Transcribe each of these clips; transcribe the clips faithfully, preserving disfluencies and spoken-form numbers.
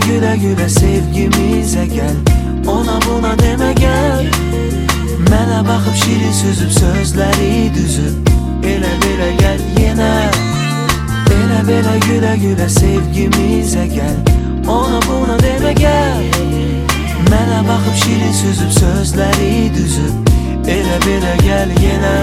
güle güle sevgimize gel. Ona buna deme gel. Mənə baxıb şirin süzüb sözləri düzüb. Elə belə gel yenə. Elə belə güle güle sevgimize gel. Ona buna deme gel. Mənə baxıb şirin süzüb sözləri düzüb. Elə belə gel yenə.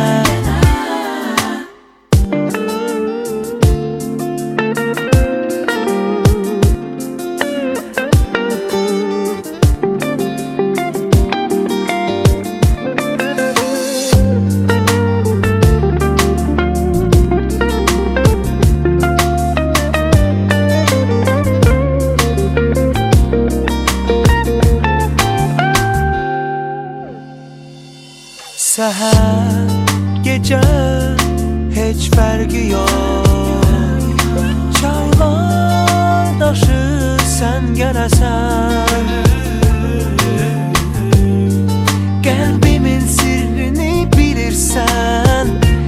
Səhər, gecə, heç fərqi yox. Çaylar daşı sən gələsən. Qəlbimin sirrini bilirsən.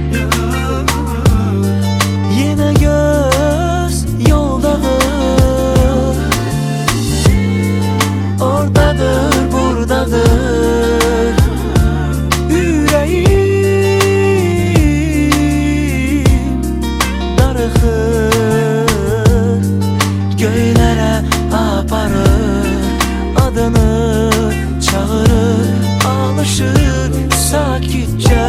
Yenə göz yoldadır. Oradadır, buradadır. Göylərə aparır, adını çağırır, alışır, sakitcə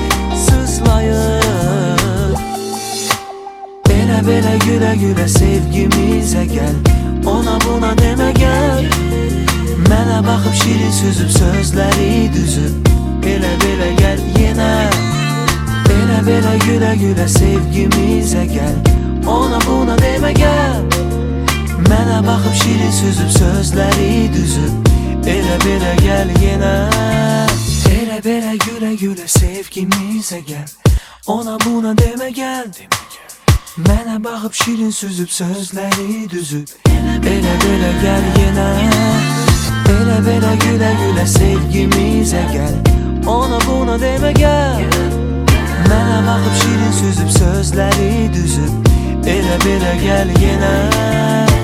sızlayır. Belə belə gülə gülə sevgimizə gəl. Ona buna demə gəl. Mənə baxıb şirin süzüb sözləri düzüb. Belə belə gəl yenə. Belə belə gülə gülə sevgimizə gəl. Ona buna demə gəl. Mənə baxıb şirin süzüb sözləri düzüb. Elə belə gəl yenə. Elə belə gülə gülə sevgimizə gəl. Ona buna demə gəl. Mənə baxıb şirin süzüb sözləri düzüb. Elə belə gəl yenə. Elə belə gülə gülə sevgimizə gəl. Ona buna demə gəl. Mənə baxıb şirin süzüb sözləri düzüb. Elə belə gəl yenə.